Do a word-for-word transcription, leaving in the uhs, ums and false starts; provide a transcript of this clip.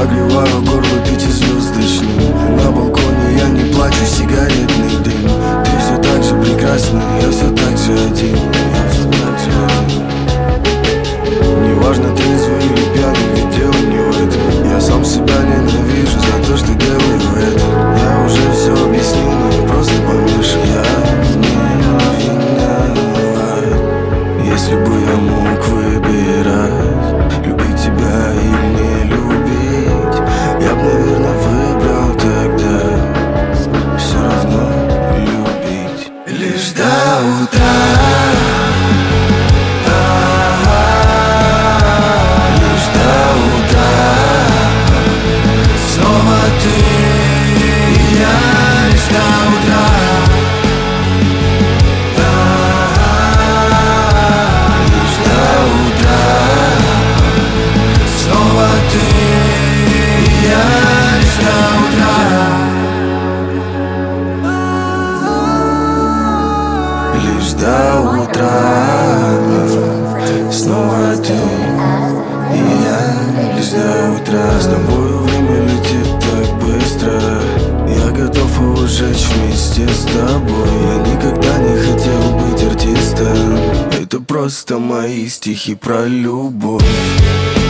согреваю горло пятизвездочным. На балконе я не плачу, сигаретный дым. Ты все так же прекрасна, я все так же один. Я все так же один. Неважно, трезвый или пьяный, ведь дело не в этом. Я сам себя ненавижу за то, что делаю это. Я уже все объяснил, но я просто помешан. Я не виноват. Если бы я мог выбирать, любить тебя или не любить, я б, наверное, выбрал тогда все равно любить. Лишь до утра. Лишь до утра, снова ты и я. Лишь до утра, с тобою время летит так быстро. Я готов его сжечь вместе с тобой. Я никогда не хотел быть артистом. Это просто мои стихи про любовь.